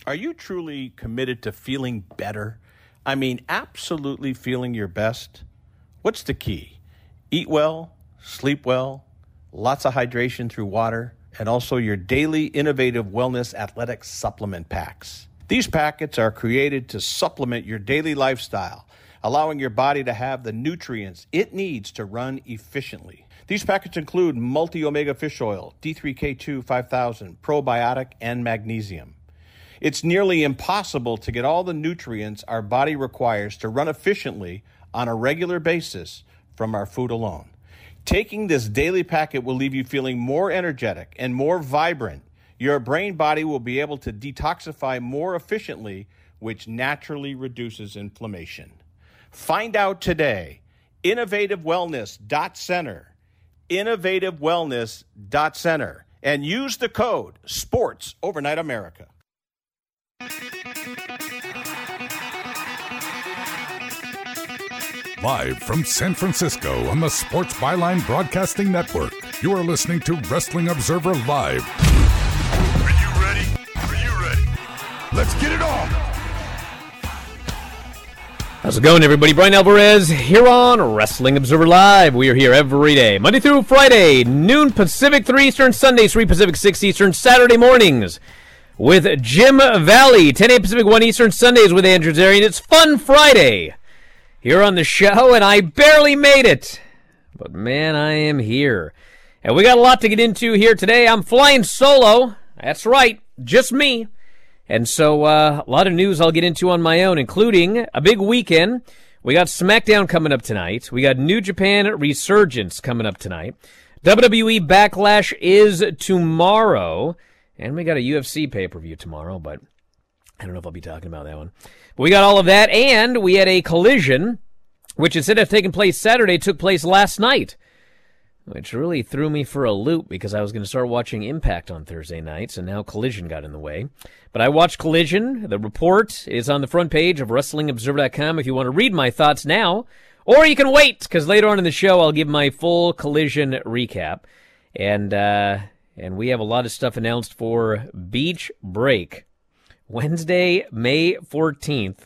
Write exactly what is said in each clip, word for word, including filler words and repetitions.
Are you truly committed to feeling better? I mean, absolutely feeling your best? What's the key? Eat well, sleep well, lots of hydration through water, and also your daily innovative wellness athletic supplement packs. These packets are created to supplement your daily lifestyle, allowing your body to have the nutrients it needs to run efficiently. These packets include multi-omega fish oil, D three K two five thousand, probiotic, and magnesium. It's nearly impossible to get all the nutrients our body requires to run efficiently on a regular basis from our food alone. Taking this daily packet will leave you feeling more energetic and more vibrant. Your brain body will be able to detoxify more efficiently, which naturally reduces inflammation. Find out today. innovative wellness dot center. innovative wellness dot center. And use the code SPORTS Overnight America. Live from San Francisco on the Sports Byline Broadcasting Network, you are listening to Wrestling Observer Live. Are you ready? Are you ready? Let's get it on! How's it going, everybody? Brian Alvarez here on Wrestling Observer Live. We are here every day, Monday through Friday, noon Pacific, three Eastern, Sunday, three Pacific, six Eastern, Saturday mornings with Jim Valley, ten a.m. Pacific, one Eastern, Sundays with Andrew Zarian. It's Fun Friday here on the show, and I barely made it. But, man, I am here. And we got a lot to get into here today. I'm flying solo. That's right, just me. And so uh, a lot of news I'll get into on my own, including a big weekend. We got SmackDown coming up tonight. We got New Japan Resurgence coming up tonight. W W E Backlash is tomorrow. And we got a U F C pay-per-view tomorrow, but I don't know if I'll be talking about that one. But we got all of that, and we had a Collision, which instead of taking place Saturday, took place last night, which really threw me for a loop because I was going to start watching Impact on Thursday nights, and now Collision got in the way. But I watched Collision. The report is on the front page of Wrestling Observer dot com if you want to read my thoughts now. Or you can wait, because later on in the show I'll give my full Collision recap. And uh, and we have a lot of stuff announced for Beach Break. Wednesday, May fourteenth.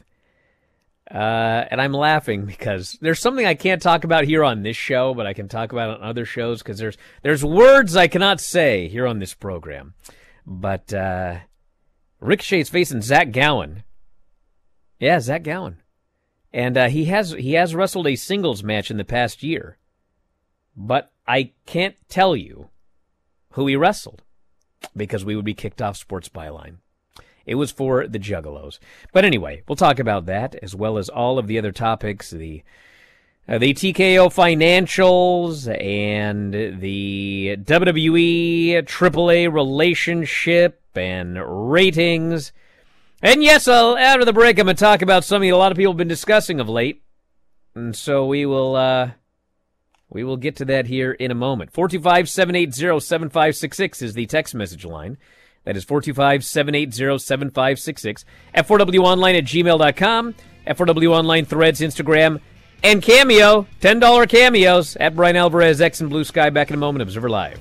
Uh, and I'm laughing because there's something I can't talk about here on this show, but I can talk about it on other shows because there's there's words I cannot say here on this program. But uh, Ricochet's facing Zach Gowen. Yeah, Zach Gowen. And uh, he has he has wrestled a singles match in the past year. But I can't tell you who he wrestled because we would be kicked off Sports Byline. It was for the Juggalos. But anyway, we'll talk about that as well as all of the other topics, the uh, the T K O financials and the W W E triple A relationship and ratings. And yes, I'll, after the break, I'm going to talk about something a lot of people have been discussing of late. And so we will uh, we will get to that here in a moment. four two five, seven eight zero, seven five six six is the text message line. That is four two five, seven eight zero, seven five six six. F four W online at gmail dot com. F four W online threads, Instagram, and Cameo. ten dollars cameos at Brian Alvarez, X and Blue Sky. Back in a moment. Observer Live.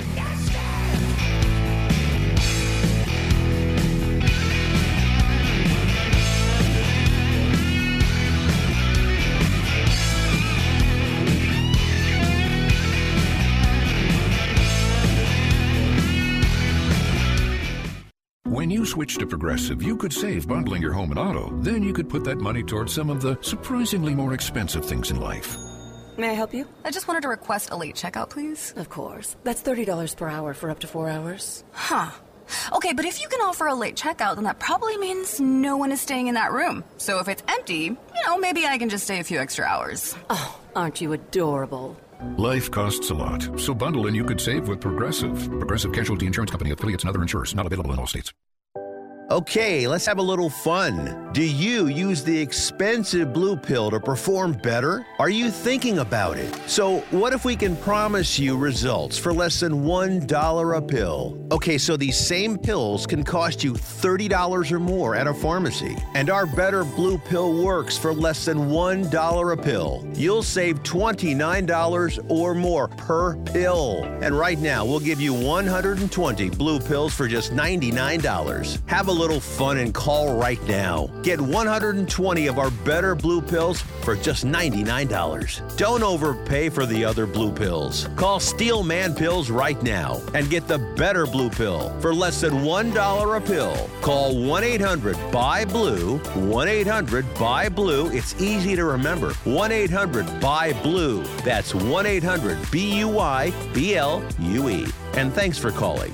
When you switch to Progressive, you could save bundling your home and auto. Then you could put that money towards some of the surprisingly more expensive things in life. May I help you? I just wanted to request a late checkout, please. Of course. That's thirty dollars per hour for up to four hours. Huh. Okay, but if you can offer a late checkout, then that probably means no one is staying in that room. So if it's empty, you know, maybe I can just stay a few extra hours. Oh, aren't you adorable? Life costs a lot, so bundle and you could save with Progressive. Progressive Casualty Insurance Company, affiliates, and other insurers. Not available in all states. Okay, let's have a little fun. Do you use the expensive blue pill to perform better? Are you thinking about it? So what if we can promise you results for less than one dollar a pill? Okay, so these same pills can cost you thirty dollars or more at a pharmacy. And our Better Blue Pill works for less than one dollar a pill. You'll save twenty-nine dollars or more per pill. And right now, we'll give you one hundred twenty blue pills for just ninety-nine dollars. Have a little fun and call right now. Get one hundred twenty of our Better Blue Pills for just ninety-nine dollars. Don't overpay for the other blue pills. Call Steel Man Pills right now and get the Better Blue Pill for less than one dollar a pill. Call one eight hundred B U Y blue, one eight hundred B U Y blue. It's easy to remember. one eight hundred B U Y blue. That's one eight hundred B U Y B L U E. And thanks for calling.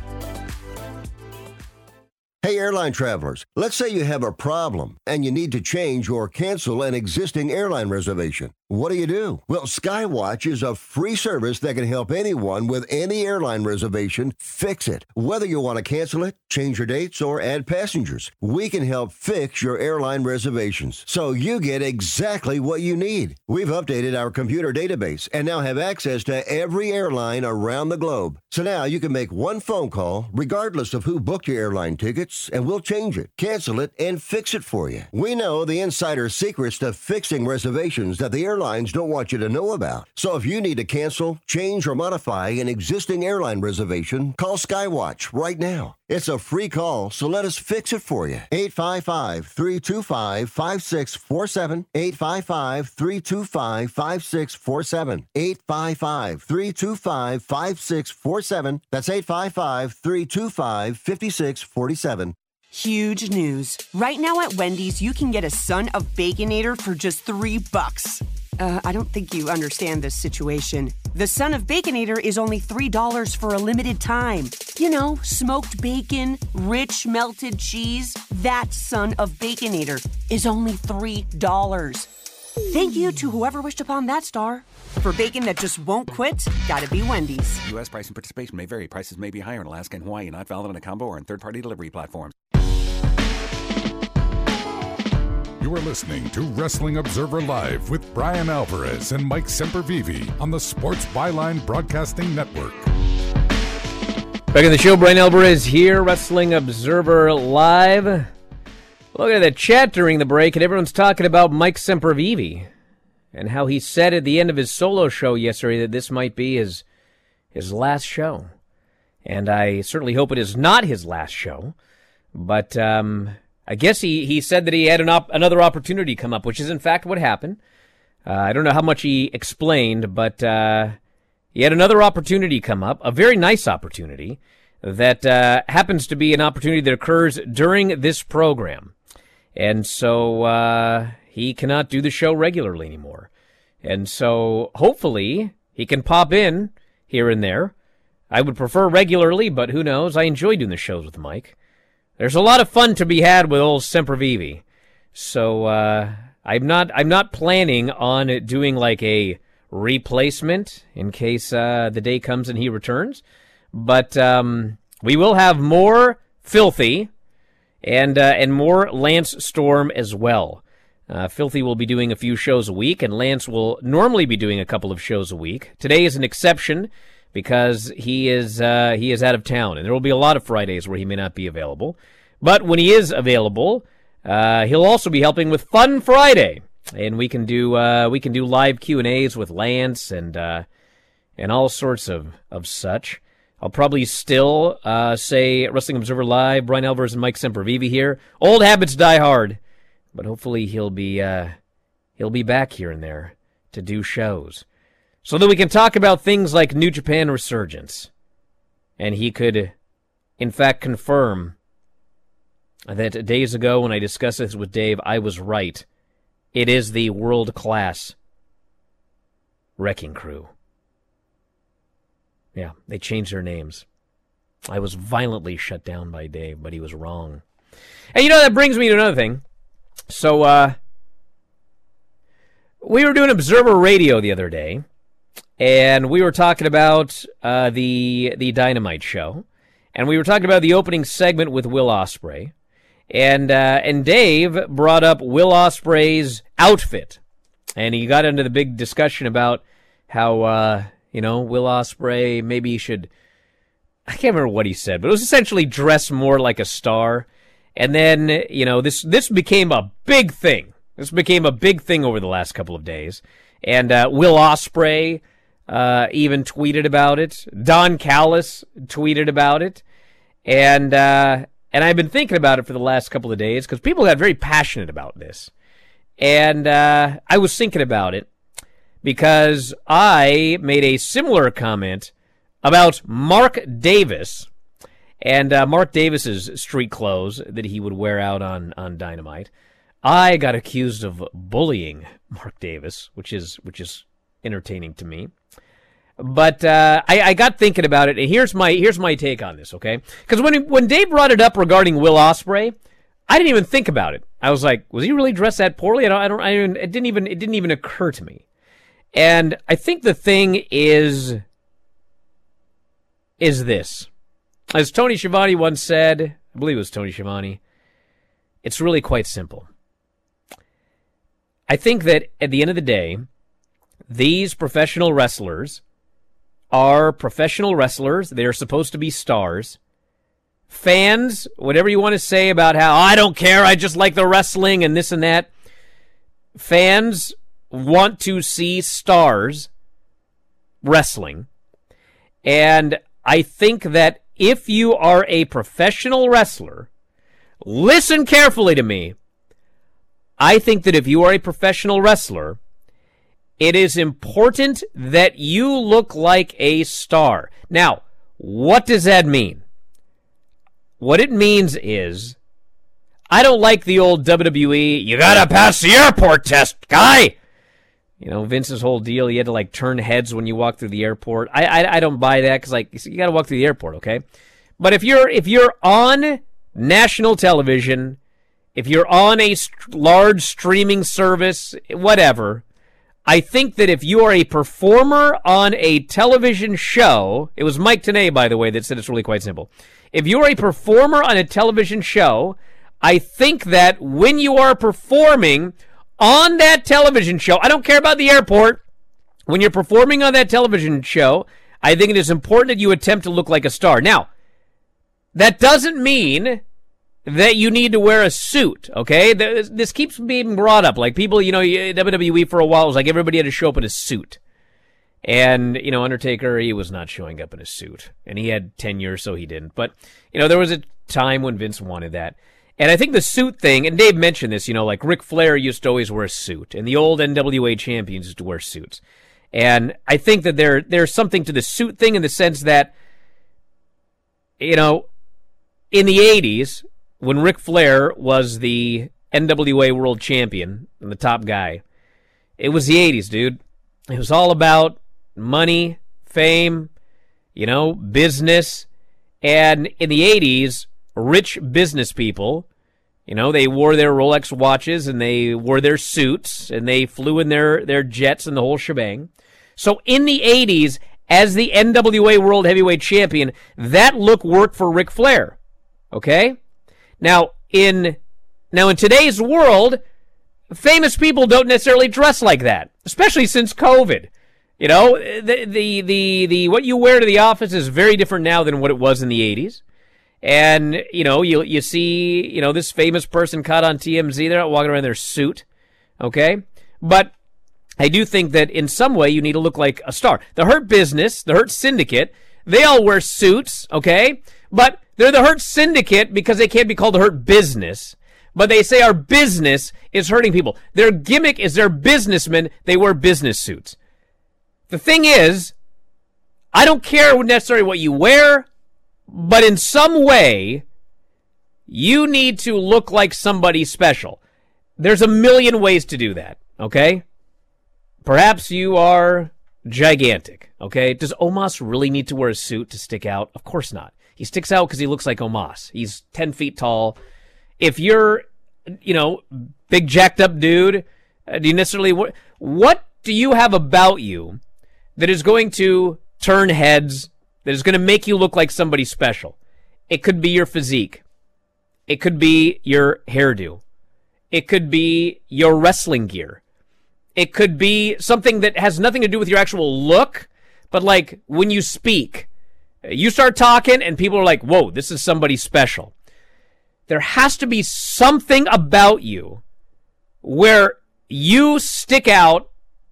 Hey, airline travelers, let's say you have a problem and you need to change or cancel an existing airline reservation. What do you do? Well, Skywatch is a free service that can help anyone with any airline reservation fix it. Whether you want to cancel it, change your dates, or add passengers, we can help fix your airline reservations so you get exactly what you need. We've updated our computer database and now have access to every airline around the globe. So now you can make one phone call regardless of who booked your airline tickets, and we'll change it, cancel it, and fix it for you. We know the insider secrets to fixing reservations that the airlines don't want you to know about. So if you need to cancel, change, or modify an existing airline reservation, call Skywatch right now. It's a free call, so let us fix it for you. eight five five, three two five, five six four seven. eight five five, three two five, five six four seven. eight five five, three two five, five six four seven. That's eight five five, three two five, five six four seven. Huge news. Right now at Wendy's, you can get a Son of Baconator for just three bucks. Uh, I don't think you understand this situation. The Son of Baconator is only three dollars for a limited time. You know, smoked bacon, rich melted cheese. That Son of Baconator is only three dollars. Thank you to whoever wished upon that star. For bacon that just won't quit, gotta be Wendy's. U S price and participation may vary. Prices may be higher in Alaska and Hawaii, not valid on a combo or on third-party delivery platforms. You are listening to Wrestling Observer Live with Brian Alvarez and Mike Sempervive on the Sports Byline Broadcasting Network. Back in the show, Brian Alvarez here, Wrestling Observer Live. Look at the chat during the break, and everyone's talking about Mike Sempervive and how he said at the end of his solo show yesterday that this might be his his last show. And I certainly hope it is not his last show. But um, I guess he, he said that he had an op- another opportunity come up, which is in fact what happened. Uh, I don't know how much he explained, but uh, he had another opportunity come up, a very nice opportunity that uh, happens to be an opportunity that occurs during this program. And so uh, he cannot do the show regularly anymore. And so hopefully he can pop in here and there. I would prefer regularly, but who knows? I enjoy doing the shows with Mike. There's a lot of fun to be had with old Sempervive. So uh, I'm not I'm not planning on doing like a replacement in case uh, the day comes and he returns. But um, we will have more Filthy and uh, and more Lance Storm as well. Uh, Filthy will be doing a few shows a week, and Lance will normally be doing a couple of shows a week. Today is an exception because he is uh, he is out of town, and there will be a lot of Fridays where he may not be available. But when he is available, uh, he'll also be helping with Fun Friday, and we can do uh, we can do live Q and A's with Lance and uh, and all sorts of of such. I'll probably still uh, say Wrestling Observer Live, Brian Alvarez and Mike Sempervive here. Old habits die hard, but hopefully he'll be uh, he'll be back here and there to do shows, so that we can talk about things like New Japan Resurgence, and he could, in fact, confirm that days ago when I discussed this with Dave, I was right. It is the world-class Wrecking Crew. Yeah, they changed their names. I was violently shut down by Dave, but he was wrong. And you know, that brings me to another thing. So, uh, we were doing Observer Radio the other day, and we were talking about uh, the the Dynamite show, and we were talking about the opening segment with Will Ospreay, and uh, and Dave brought up Will Ospreay's outfit, and he got into the big discussion about how uh, you know Will Ospreay maybe should, I can't remember what he said, but it was essentially dress more like a star. And then, you know, this this became a big thing. This became a big thing over the last couple of days. And uh, Will Ospreay uh, even tweeted about it. Don Callis tweeted about it. And uh, And I've been thinking about it for the last couple of days because people got very passionate about this. And uh, I was thinking about it because I made a similar comment about Mark Davis and uh, Mark Davis's street clothes that he would wear out on, on Dynamite. I got accused of bullying Mark Davis, which is which is entertaining to me. But uh, I, I got thinking about it, and here's my here's my take on this, okay? Because when when Dave brought it up regarding Will Ospreay, I didn't even think about it. I was like, was he really dressed that poorly? I don't, I don't, I didn't, it didn't even it didn't even occur to me. And I think the thing is is this, as Tony Schiavone once said, I believe it was Tony Schiavone. It's really quite simple. I think that at the end of the day, these professional wrestlers are professional wrestlers. They're supposed to be stars. Fans, whatever you want to say about how, I don't care, I just like the wrestling and this and that. Fans want to see stars wrestling. And I think that if you are a professional wrestler, listen carefully to me. I think that if you are a professional wrestler, it is important that you look like a star. Now, what does that mean? What it means is, I don't like the old W W E, you gotta pass the airport test, guy! You know, Vince's whole deal, he had to, like, turn heads when you walk through the airport. I I, I don't buy that, because, like, you gotta walk through the airport, okay? But if you're if you're on national television, if you're on a st- large streaming service, whatever, I think that if you are a performer on a television show, it was Mike Tenay, by the way, that said it's really quite simple. If you're a performer on a television show, I think that when you are performing on that television show, I don't care about the airport, when you're performing on that television show, I think it is important that you attempt to look like a star. Now, that doesn't mean that you need to wear a suit, okay? This, this keeps being brought up. Like, people, you know, W W E for a while was like everybody had to show up in a suit. And, you know, Undertaker, he was not showing up in a suit. And he had tenure, so he didn't. But, you know, there was a time when Vince wanted that. And I think the suit thing, and Dave mentioned this, you know, like Ric Flair used to always wear a suit. And the old N W A champions used to wear suits. And I think that there there's something to the suit thing in the sense that, you know, in the eighties, when Ric Flair was the N W A world champion and the top guy, it was the eighties, dude. It was all about money, fame, you know, business. And in the eighties, rich business people, you know, they wore their Rolex watches and they wore their suits and they flew in their, their jets and the whole shebang. So in the eighties, as the N W A World Heavyweight Champion, that look worked for Ric Flair. Okay? Now, in now in today's world, famous people don't necessarily dress like that, especially since COVID. You know, the the the, the what you wear to the office is very different now than what it was in the eighties. And, you know, you you see, you know, this famous person caught on T M Z, they're not walking around in their suit, okay? But I do think that in some way you need to look like a star. The Hurt Business, the Hurt Syndicate, they all wear suits, okay? But they're the Hurt Syndicate because they can't be called the Hurt Business. But they say our business is hurting people. Their gimmick is they're businessmen, they wear business suits. The thing is, I don't care necessarily what you wear, but in some way, you need to look like somebody special. There's a million ways to do that, okay? Perhaps you are gigantic, okay? Does Omos really need to wear a suit to stick out? Of course not. He sticks out because he looks like Omos. He's ten feet tall. If you're, you know, big jacked up dude, uh, do you necessarily, what, what do you have about you that is going to turn heads, that is going to make you look like somebody special? It could be your physique. It could be your hairdo. It could be your wrestling gear. It could be something that has nothing to do with your actual look, but like when you speak, you start talking and people are like, whoa, this is somebody special. There has to be something about you where you stick out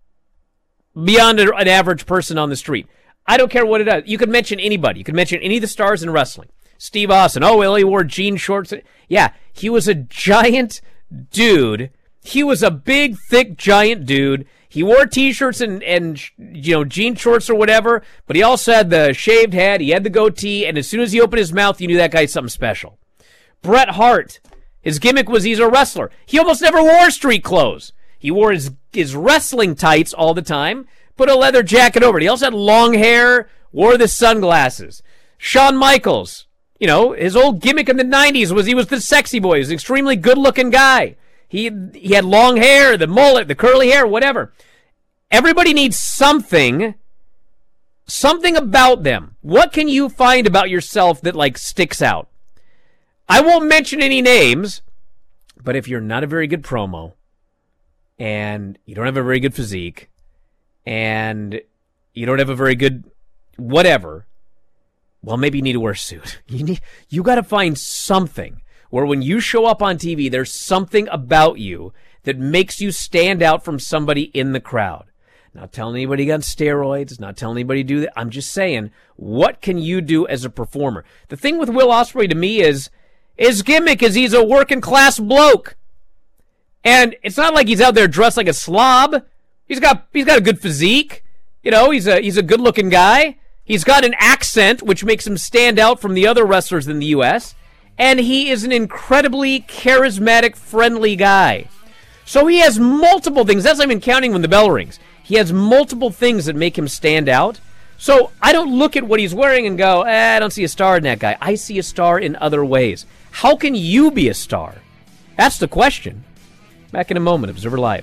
beyond an average person on the street. I don't care what it is. You could mention anybody. You could mention any of the stars in wrestling. Steve Austin. Oh, well, he wore jean shorts. Yeah, he was a giant dude. He was a big, thick, giant dude. He wore T-shirts and, and, you know, jean shorts or whatever, but he also had the shaved head, he had the goatee, and as soon as he opened his mouth, you knew that guy's something special. Bret Hart, his gimmick was he's a wrestler. He almost never wore street clothes. He wore his, his wrestling tights all the time, put a leather jacket over it. He also had long hair, wore the sunglasses. Shawn Michaels, you know, his old gimmick in the nineties was he was the sexy boy. He was an extremely good-looking guy. He he had long hair, the mullet, the curly hair, whatever. Everybody needs something, something about them. What can you find about yourself that, like, sticks out? I won't mention any names, but if you're not a very good promo, and you don't have a very good physique, and you don't have a very good whatever, well, maybe you need to wear a suit. You need, you got to find something where when you show up on T V, there's something about you that makes you stand out from somebody in the crowd. Not telling anybody you got steroids, not telling anybody to do that. I'm just saying, what can you do as a performer? The thing with Will Ospreay to me is, his gimmick is he's a working class bloke. And it's not like he's out there dressed like a slob. He's got he's got a good physique. You know, he's a he's a good looking guy. He's got an accent which makes him stand out from the other wrestlers in the U S And he is an incredibly charismatic, friendly guy. So he has multiple things. That's not even counting when the bell rings. He has multiple things that make him stand out. So I don't look at what he's wearing and go, eh, I don't see a star in that guy. I see a star in other ways. How can you be a star? That's the question. Back in a moment, Observer Live.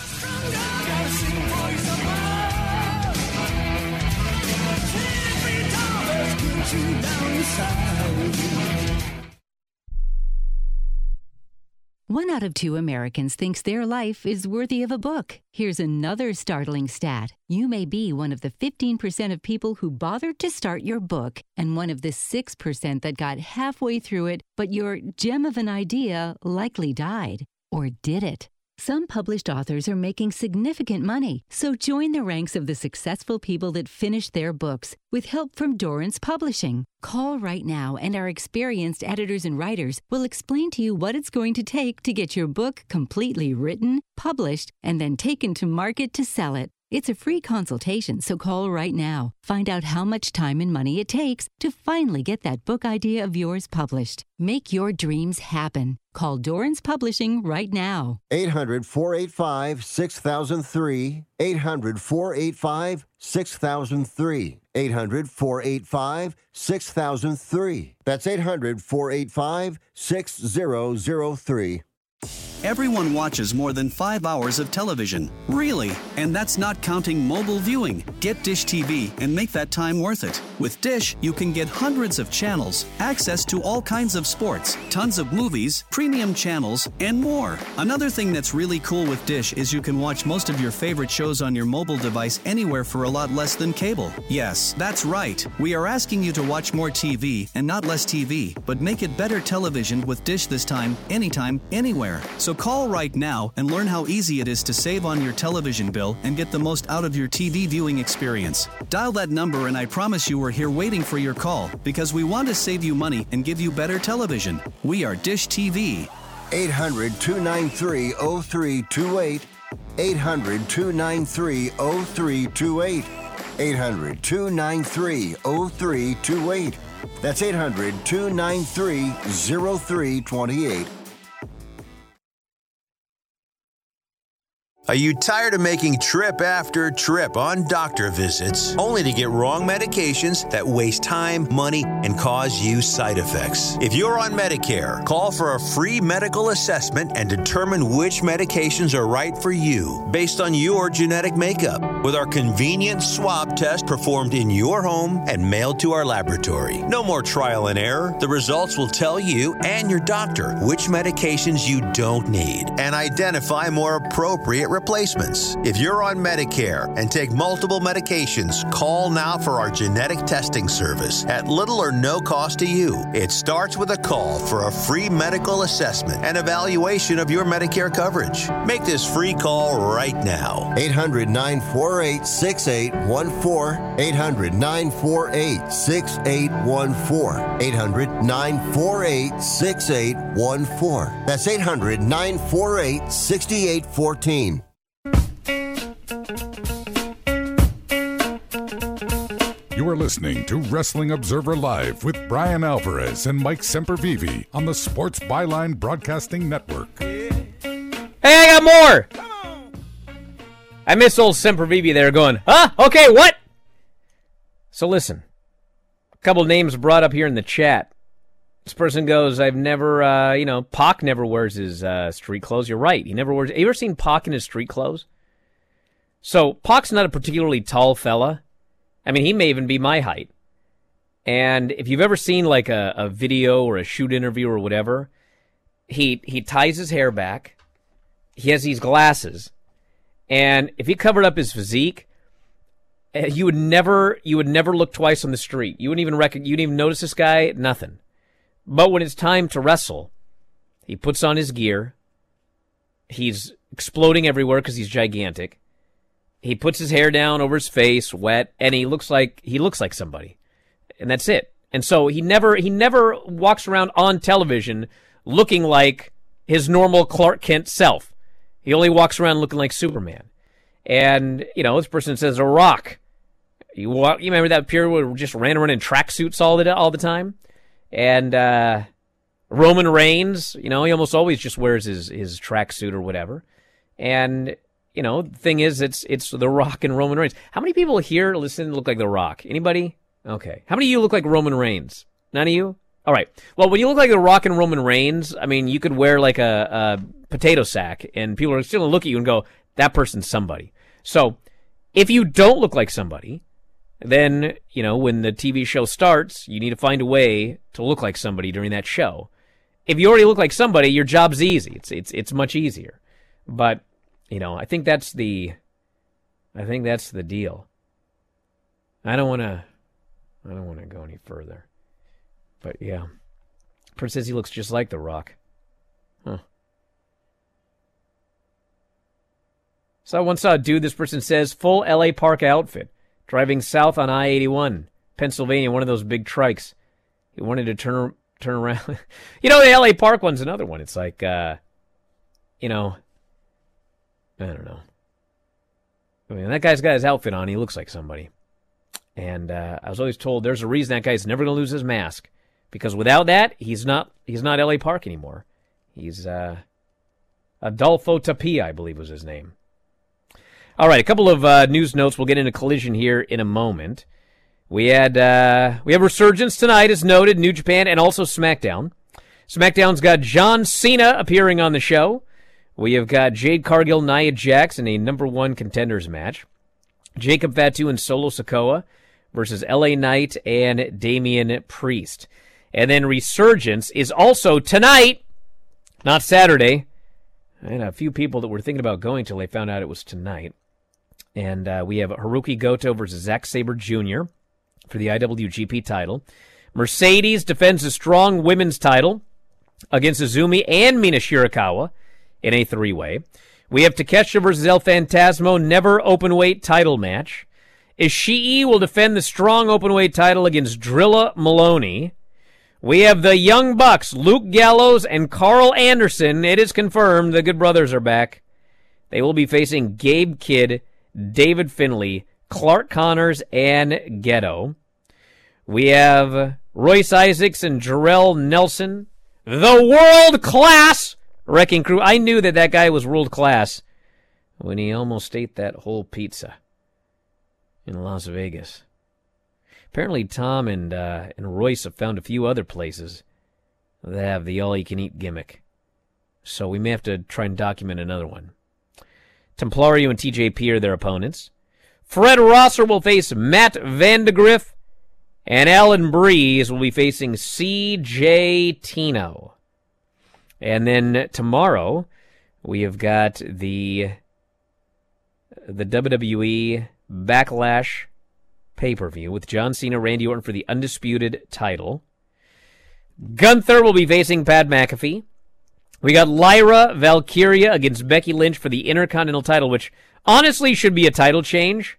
One out of two Americans thinks their life is worthy of a book. Here's another startling stat. You may be one of the fifteen percent of people who bothered to start your book and one of the six percent that got halfway through it, but your gem of an idea likely died. Or did it? Some published authors are making significant money, so join the ranks of the successful people that finished their books with help from Dorrance Publishing. Call right now and our experienced editors and writers will explain to you what it's going to take to get your book completely written, published, and then taken to market to sell it. It's a free consultation, so call right now. Find out how much time and money it takes to finally get that book idea of yours published. Make your dreams happen. Call Dorrance Publishing right now. eight hundred, four eight five, six thousand three. eight hundred, four eight five, six thousand three. eight hundred, four eight five, six thousand three. That's eight hundred, four eight five, six thousand three. Everyone watches more than five hours of television. Really? And that's not counting mobile viewing. Get Dish T V and make that time worth it. With Dish, you can get hundreds of channels, access to all kinds of sports, tons of movies, premium channels, and more. Another thing that's really cool with Dish is you can watch most of your favorite shows on your mobile device anywhere for a lot less than cable. Yes, that's right. We are asking you to watch more T V and not less T V, but make it better television with Dish this time, anytime, anywhere. So call right now and learn how easy it is to save on your television bill and get the most out of your T V viewing experience. Dial that number and I promise you we're here waiting for your call because we want to save you money and give you better television. We are Dish T V. eight hundred, two nine three, oh three two eight. eight hundred, two nine three, oh three two eight. eight hundred, two nine three, oh three two eight. That's eight hundred, two nine three, oh three two eight. Are you tired of making trip after trip on doctor visits only to get wrong medications that waste time, money, and cause you side effects? If you're on Medicare, call for a free medical assessment and determine which medications are right for you based on your genetic makeup. With our convenient swab test performed in your home and mailed to our laboratory. No more trial and error. The results will tell you and your doctor which medications you don't need and identify more appropriate replacements. If you're on Medicare and take multiple medications, call now for our genetic testing service at little or no cost to you. It starts with a call for a free medical assessment and evaluation of your Medicare coverage. Make this free call right now. eight hundred, nine four eight, six eight one four. eight hundred, nine four eight, six eight one four. eight hundred, nine four eight, six eight one four. That's eight hundred, nine four eight, six eight one four. You are listening to Wrestling Observer Live with Brian Alvarez and Mike Sempervive on the Sports Byline Broadcasting Network. Hey, I got more! I miss old Sempervive there going, huh? Okay, what? So listen, a couple names brought up here in the chat. This person goes, I've never, uh, you know, Pac never wears his uh, street clothes. You're right. He never wears. Have you ever seen Pac in his street clothes? So Pac's not a particularly tall fella. I mean, he may even be my height. And if you've ever seen like a, a video or a shoot interview or whatever, he he ties his hair back. He has these glasses. And if he covered up his physique, you would never you would never look twice on the street. You wouldn't even reckon, you wouldn't even notice this guy, nothing. But when it's time to wrestle, he puts on his gear. He's exploding everywhere because he's gigantic. He puts his hair down over his face, wet, and he looks like he looks like somebody. And that's it. And so he never he never walks around on television looking like his normal Clark Kent self. He only walks around looking like Superman. And, you know, this person says, The Rock. You walk, you remember that period where we just ran around in tracksuits all the all the time? And uh, Roman Reigns, you know, he almost always just wears his, his tracksuit or whatever. And, you know, the thing is, it's it's The Rock and Roman Reigns. How many people here listen look like The Rock? Anybody? Okay. How many of you look like Roman Reigns? None of you? All right. Well, when you look like The Rock and Roman Reigns, I mean, you could wear like a, a potato sack, and people are still going to look at you and go, that person's somebody. So if you don't look like somebody, then, you know, when the T V show starts, you need to find a way to look like somebody during that show. If you already look like somebody, your job's easy. It's it's it's much easier. But, you know, I think that's the I think that's the deal. I don't want to I don't want to go any further. But yeah. Person says he looks just like The Rock. Huh. So I once saw a dude, this person says, full L A Park outfit, driving south on I eighty-one, Pennsylvania, one of those big trikes. He wanted to turn turn around. You know, the L A Park one's another one. It's like, uh, you know, I don't know. I mean, that guy's got his outfit on. He looks like somebody. And uh, I was always told there's a reason that guy's never going to lose his mask. Because without that, he's not he's not L A Park anymore. He's uh, Adolfo Tapia, I believe was his name. All right, a couple of uh, news notes. We'll get into Collision here in a moment. We had uh, we have Resurgence tonight, as noted, New Japan, and also SmackDown. SmackDown's got John Cena appearing on the show. We have got Jade Cargill, Nia Jax in a number one contenders match. Jacob Fatu and Solo Sikoa versus L A Knight and Damian Priest. And then Resurgence is also tonight, not Saturday. I had a few people that were thinking about going till they found out it was tonight. And uh, we have Hiroki Goto versus Zack Sabre Junior for the I W G P title. Mercedes defends a strong women's title against Azumi and Mina Shirakawa in a three-way. We have Takeshita versus El Phantasmo, never openweight title match. Ishii will defend the strong openweight title against Drilla Maloney. We have the Young Bucks, Luke Gallows and Carl Anderson. It is confirmed the Good Brothers are back. They will be facing Gabe Kidd, David Finlay, Clark Connors, and Ghetto. We have Royce Isaacs and Jarrell Nelson, the world-class Wrecking Crew. I knew that that guy was world-class when he almost ate that whole pizza in Las Vegas. Apparently Tom and uh, and Royce have found a few other places that have the all-you-can-eat gimmick. So we may have to try and document another one. Templario and T J P are their opponents. Fred Rosser will face Matt Vandegrift, and Alan Breeze will be facing C J Tino. And then tomorrow, we have got the the W W E Backlash pay-per-view with John Cena, Randy Orton for the undisputed title. Gunther will be facing Pat McAfee. We got Lyra Valkyria against Becky Lynch for the Intercontinental title, which honestly should be a title change.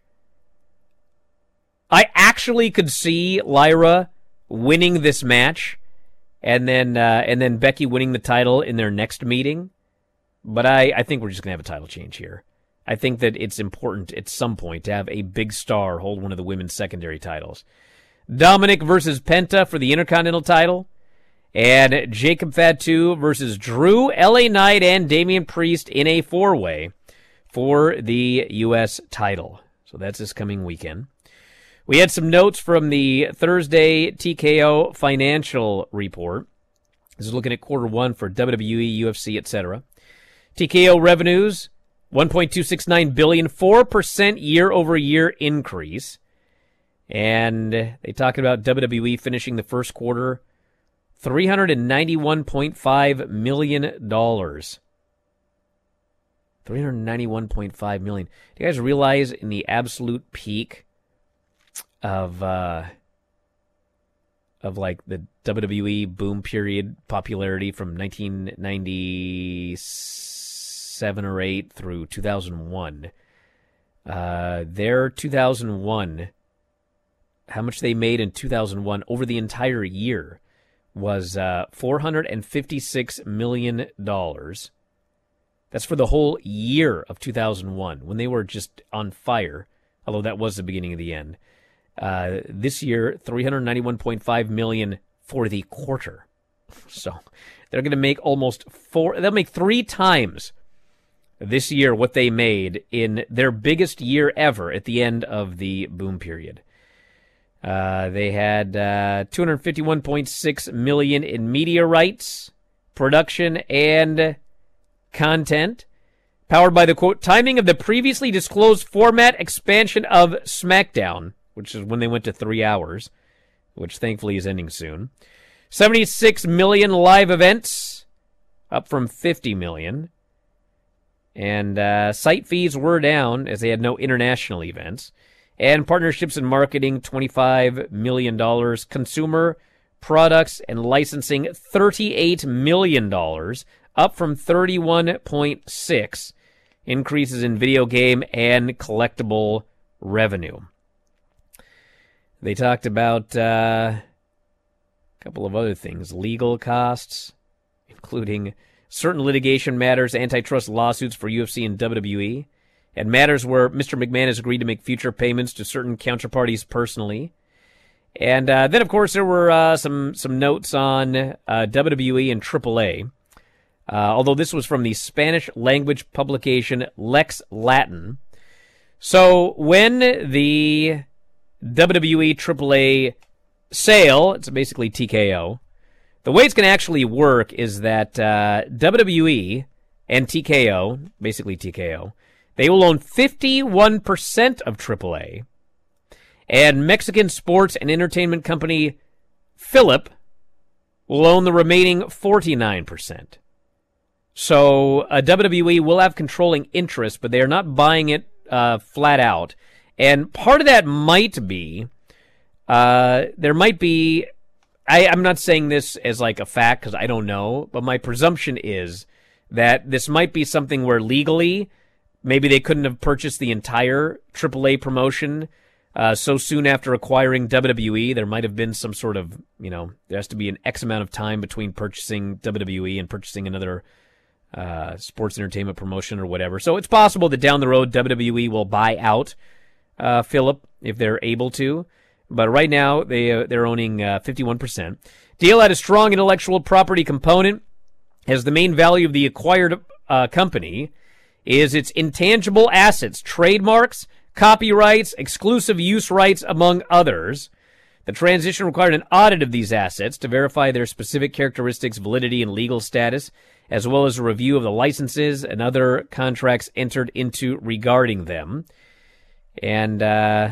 I actually could see Lyra winning this match and then uh, and then Becky winning the title in their next meeting. But I, I think we're just going to have a title change here. I think that it's important at some point to have a big star hold one of the women's secondary titles. Dominic versus Penta for the Intercontinental title. And Jacob Fatu versus Drew, L A Knight, and Damian Priest in a four-way for the U S title. So that's this coming weekend. We had some notes from the Thursday T K O financial report. This is looking at quarter one for W W E, U F C, et cetera. T K O revenues, one point two six nine billion dollars, four percent year-over-year increase. And they talked about W W E finishing the first quarter three hundred ninety-one point five million dollars. three hundred ninety-one point five million dollars. Do you guys realize in the absolute peak of uh, of like the W W E boom period popularity from nineteen ninety-seven or eight through two thousand one, uh, their two thousand one, how much they made in two thousand one over the entire year was uh, four hundred fifty-six million dollars. That's for the whole year of two thousand one, when they were just on fire, although that was the beginning of the end. Uh, this year, three hundred ninety-one point five million dollars for the quarter. So they're going to make almost four, they'll make three times this year what they made in their biggest year ever at the end of the boom period. Uh, they had uh, two hundred fifty-one point six million dollars in media rights, production, and content, powered by the, quote, timing of the previously disclosed format expansion of SmackDown, which is when they went to three hours, which thankfully is ending soon. seventy-six million live events, up from fifty million. And uh, site fees were down as they had no international events. And partnerships and marketing, twenty-five million dollars. Consumer products and licensing, thirty-eight million dollars, up from thirty-one point six. Increases in video game and collectible revenue. They talked about uh, a couple of other things. Legal costs, including certain litigation matters, antitrust lawsuits for U F C and W W E, and matters where Mister McMahon has agreed to make future payments to certain counterparties personally. And uh, then, of course, there were uh, some some notes on uh, W W E and triple A, uh, although this was from the Spanish-language publication Lex Latin. So when the W W E triple A sale, it's basically T K O, the way it's going to actually work is that uh, W W E and T K O, basically T K O, they will own fifty-one percent of triple A, and Mexican sports and entertainment company Philip will own the remaining forty-nine percent. So uh, W W E will have controlling interest, but they are not buying it uh, flat out. And part of that might be, uh, there might be, I, I'm not saying this as like a fact because I don't know, but my presumption is that this might be something where legally maybe they couldn't have purchased the entire triple A promotion uh, so soon after acquiring W W E. There might have been some sort of, you know, there has to be an X amount of time between purchasing W W E and purchasing another uh, sports entertainment promotion or whatever. So it's possible that down the road W W E will buy out uh, Philip if they're able to. But right now they uh, they're owning uh, fifty-one percent. Deal had a strong intellectual property component, as the main value of the acquired uh, company is its intangible assets, trademarks, copyrights, exclusive use rights, among others. The transition required an audit of these assets to verify their specific characteristics, validity, and legal status, as well as a review of the licenses and other contracts entered into regarding them. And uh,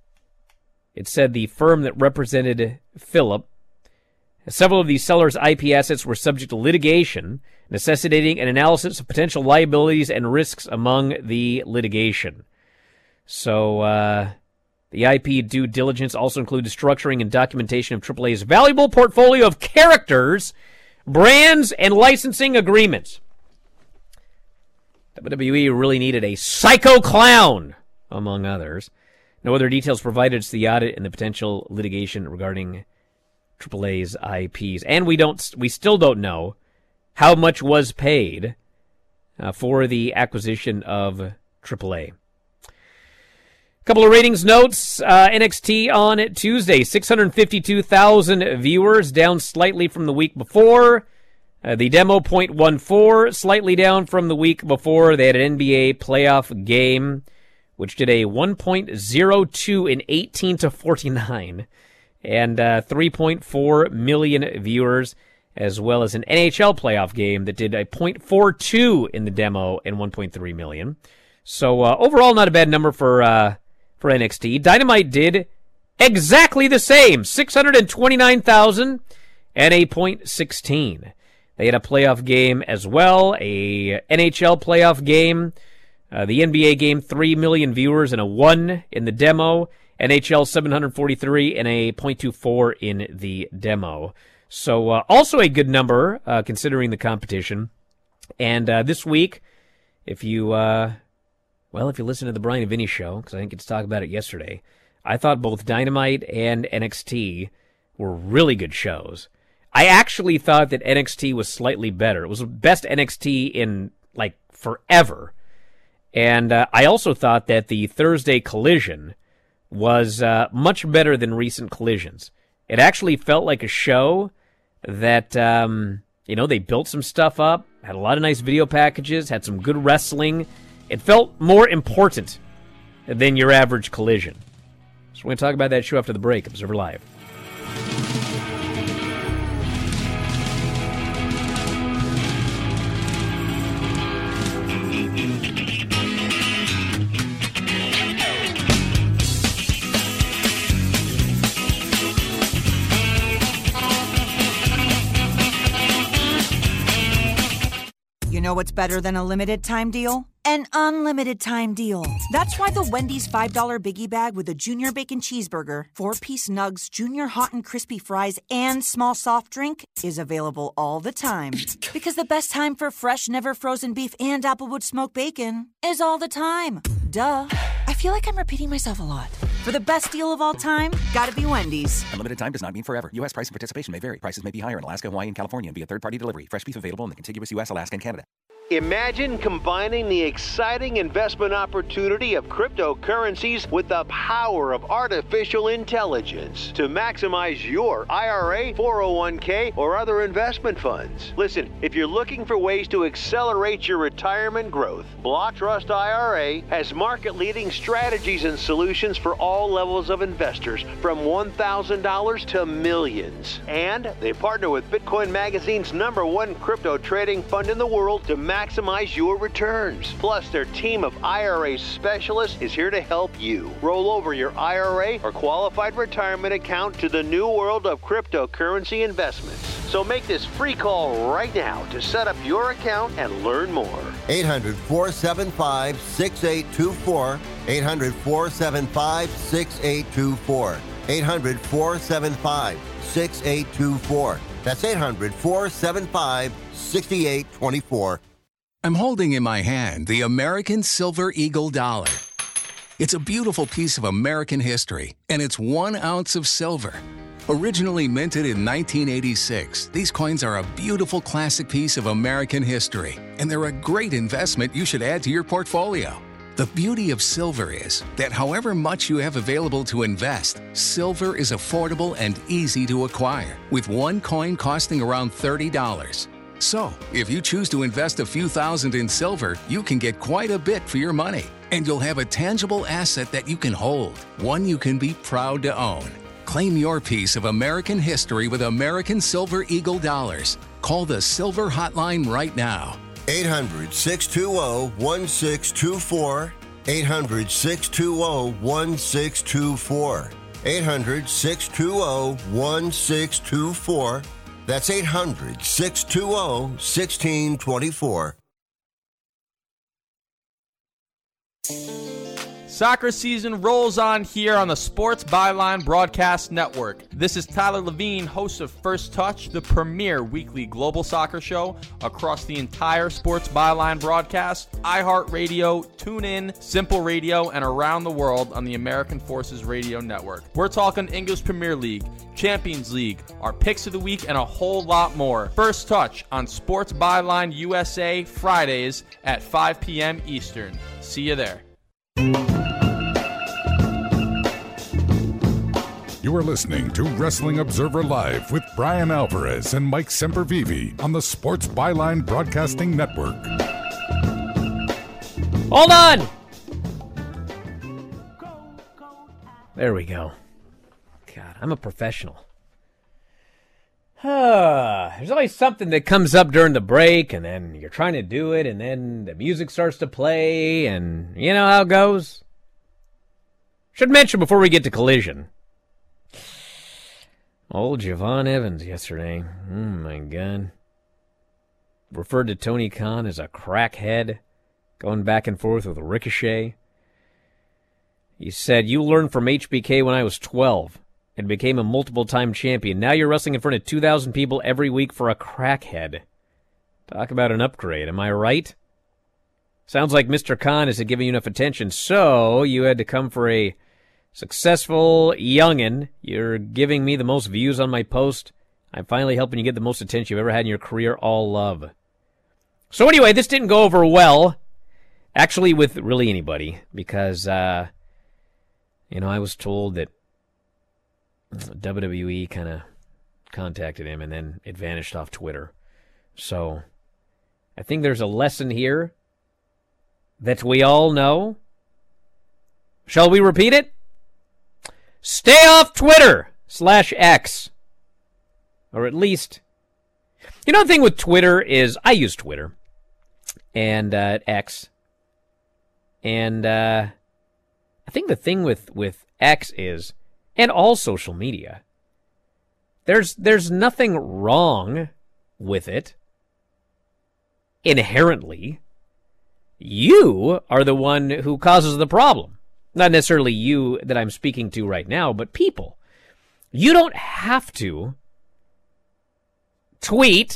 it said the firm that represented Philip, several of these sellers' I P assets were subject to litigation, necessitating an analysis of potential liabilities and risks among the litigation. So uh, the I P due diligence also included structuring and documentation of triple A's valuable portfolio of characters, brands, and licensing agreements. W W E really needed a psycho clown, among others. No other details provided to the audit and the potential litigation regarding triple A's I Ps. And we don't, we still don't know how much was paid uh, for the acquisition of triple A. Couple of ratings notes. Uh, N X T on Tuesday, six hundred fifty-two thousand viewers, down slightly from the week before. Uh, the demo, zero point one four, slightly down from the week before. They had an N B A playoff game, which did a one point oh two in eighteen to forty-nine, and uh, three point four million viewers, as well as an N H L playoff game that did a zero point four two in the demo and one point three million. So uh, overall, not a bad number for uh, for N X T. Dynamite did exactly the same, six hundred twenty-nine thousand and a zero point one six. They had a playoff game as well, a N H L playoff game. Uh, the N B A game, three million viewers and a one in the demo. N H L, seven hundred forty-three and a zero point two four in the demo. So uh, also a good number uh, considering the competition. And uh, this week, if you, uh, well, if you listen to the Brian and Vinny show, because I didn't get to talk about it yesterday, I thought both Dynamite and N X T were really good shows. I actually thought that N X T was slightly better. It was the best N X T in, like, forever. And uh, I also thought that the Thursday Collision was uh, much better than recent Collisions. It actually felt like a show that, um, you know, they built some stuff up, had a lot of nice video packages, had some good wrestling. It felt more important than your average Collision. So we're going to talk about that show after the break. Observer Live. You know what's better than a limited time deal? An unlimited time deal. That's why the Wendy's five dollar Biggie Bag with a Junior Bacon Cheeseburger, four-piece nugs, Junior Hot and Crispy Fries, and small soft drink is available all the time. Because the best time for fresh, never frozen beef and Applewood smoked bacon is all the time. Duh. I feel like I'm repeating myself a lot. For the best deal of all time, gotta be Wendy's. Unlimited time does not mean forever. U S price and participation may vary. Prices may be higher in Alaska, Hawaii, and California and via third-party delivery. Fresh beef available in the contiguous U S, Alaska, and Canada. Imagine combining the exciting investment opportunity of cryptocurrencies with the power of artificial intelligence to maximize your I R A, four oh one k, or other investment funds. Listen, if you're looking for ways to accelerate your retirement growth, Block Trust I R A has market-leading strategies and solutions for all levels of investors, from one thousand dollars to millions. And they partner with Bitcoin Magazine's number one crypto trading fund in the world to maximize your returns. Plus, their team of I R A specialists is here to help you roll over your I R A or qualified retirement account to the new world of cryptocurrency investments. So make this free call right now to set up your account and learn more. eight hundred, four seven five, six eight two four. eight hundred, four seven five, six eight two four. eight hundred, four seven five, six eight two four. That's eight hundred, four seven five, six eight two four. I'm holding in my hand the American Silver Eagle Dollar. It's a beautiful piece of American history, and it's one ounce of silver. Originally minted in nineteen eighty-six, these coins are a beautiful classic piece of American history, and they're a great investment you should add to your portfolio. The beauty of silver is that however much you have available to invest, silver is affordable and easy to acquire, with one coin costing around thirty dollars. So, if you choose to invest a few thousand in silver, you can get quite a bit for your money. And you'll have a tangible asset that you can hold, one you can be proud to own. Claim your piece of American history with American Silver Eagle Dollars. Call the Silver Hotline right now. eight hundred, six two zero, one six two four. eight hundred, six two zero, one six two four. eight hundred, six two zero, one six two four. That's eight hundred, six two zero, one six two four. Soccer season rolls on here on the Sports Byline Broadcast Network. This is Tyler Levine, host of First Touch, the premier weekly global soccer show across the entire Sports Byline broadcast, iHeartRadio, TuneIn, Simple Radio, and around the world on the American Forces Radio Network. We're talking English Premier League, Champions League, our picks of the week, and a whole lot more. First Touch on Sports Byline U S A Fridays at five p.m. Eastern. See you there. You are listening to Wrestling Observer Live with Brian Alvarez and Mike Sempervive on the Sports Byline Broadcasting Network. Hold on! There we go. God, I'm a professional. There's always something that comes up during the break, and then you're trying to do it, and then the music starts to play, and you know how it goes. Should mention before we get to Collision. Old Javon Evans yesterday. Oh, my God. Referred to Tony Khan as a crackhead, going back and forth with Ricochet. He said, "You learned from H B K when I was twelve and became a multiple-time champion. Now you're wrestling in front of two thousand people every week for a crackhead. Talk about an upgrade, am I right? Sounds like Mister Khan isn't giving you enough attention, so you had to come for a successful youngin'. You're giving me the most views on my post. I'm finally helping you get the most attention you've ever had in your career. All love." So anyway, this didn't go over well, actually, with really anybody, because, uh, you know, I was told that W W E kind of contacted him, and then it vanished off Twitter. So I think there's a lesson here that we all know. Shall we repeat it? Stay off Twitter slash X. Or at least, you know, the thing with Twitter is, I use Twitter and uh, X. And uh, I think the thing with, with X is, and all social media, there's there's nothing wrong with it inherently. You are the one who causes the problem. Not necessarily you that I'm speaking to right now, but people. You don't have to tweet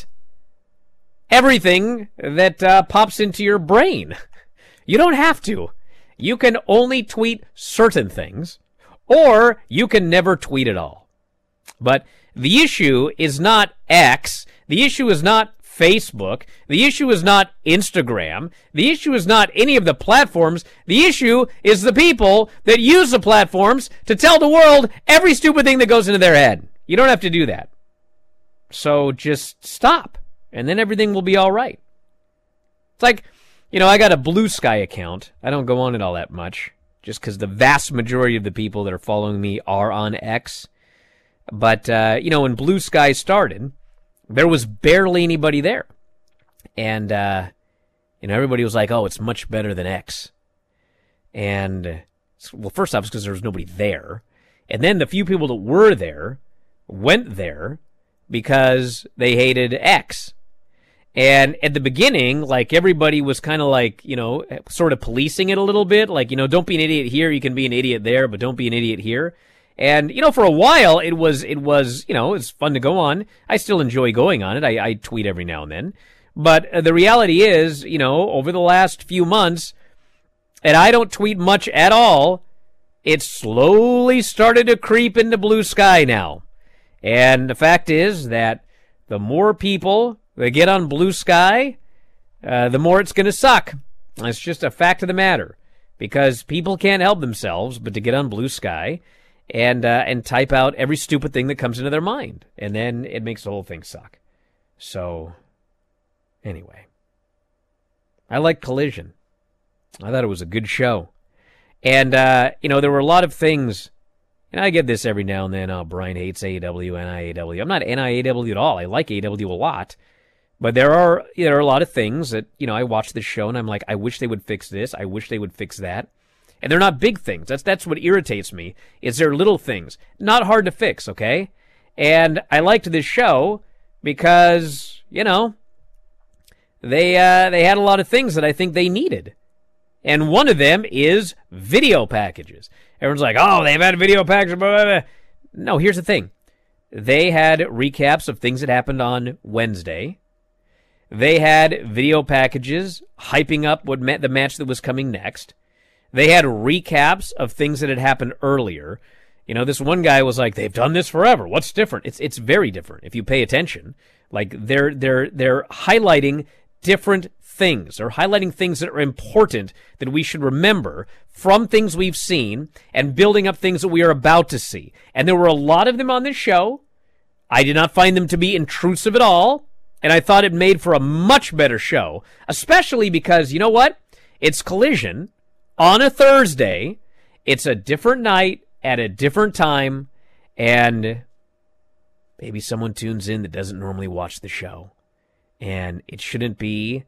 everything that uh, pops into your brain. You don't have to. You can only tweet certain things, or you can never tweet at all. But the issue is not X. The issue is not Facebook. The issue is not Instagram. The issue is not any of the platforms. The issue is the people that use the platforms to tell the world every stupid thing that goes into their head. You don't have to do that. So just stop, and then everything will be all right. It's like, you know, I got a Blue Sky account. I don't go on it all that much, just because the vast majority of the people that are following me are on X. But, uh, you know, when Blue Sky started, there was barely anybody there. And, uh, you know, everybody was like, oh, it's much better than X. And, well, first off, it's because there was nobody there. And then the few people that were there went there because they hated X. And at the beginning, like, everybody was kind of like, you know, sort of policing it a little bit. Like, you know, don't be an idiot here, you can be an idiot there, but don't be an idiot here. And, you know, for a while, it was, it was, you know, it's fun to go on. I still enjoy going on it. I, I tweet every now and then. But uh, the reality is, you know, over the last few months, and I don't tweet much at all, it slowly started to creep into Blue Sky now. And the fact is that the more people that get on Blue Sky, uh, the more it's going to suck. It's just a fact of the matter. Because people can't help themselves but to get on Blue Sky and uh, and type out every stupid thing that comes into their mind. And then it makes the whole thing suck. So, anyway. I like Collision. I thought it was a good show. And, uh, you know, there were a lot of things, and I get this every now and then, oh, Brian hates A E W, N I A W. I'm not N I A W at all. I like A E W a lot. But there are, you know, there are a lot of things that, you know, I watch this show and I'm like, I wish they would fix this. I wish they would fix that. And they're not big things. That's that's what irritates me, is they're little things. Not hard to fix, okay? And I liked this show because, you know, they uh, they had a lot of things that I think they needed. And one of them is video packages. Everyone's like, oh, they've had video packages. Blah, blah, blah. No, here's the thing. They had recaps of things that happened on Wednesday. They had video packages hyping up what ma- the match that was coming next. They had recaps of things that had happened earlier. You know, this one guy was like, they've done this forever. What's different? It's it's very different if you pay attention. Like they're they're they're highlighting different things. They're highlighting things that are important that we should remember from things we've seen and building up things that we are about to see. And there were a lot of them on this show. I did not find them to be intrusive at all. And I thought it made for a much better show, especially because, you know what? It's Collision on a Thursday. It's a different night at a different time. And maybe someone tunes in that doesn't normally watch the show. And it shouldn't be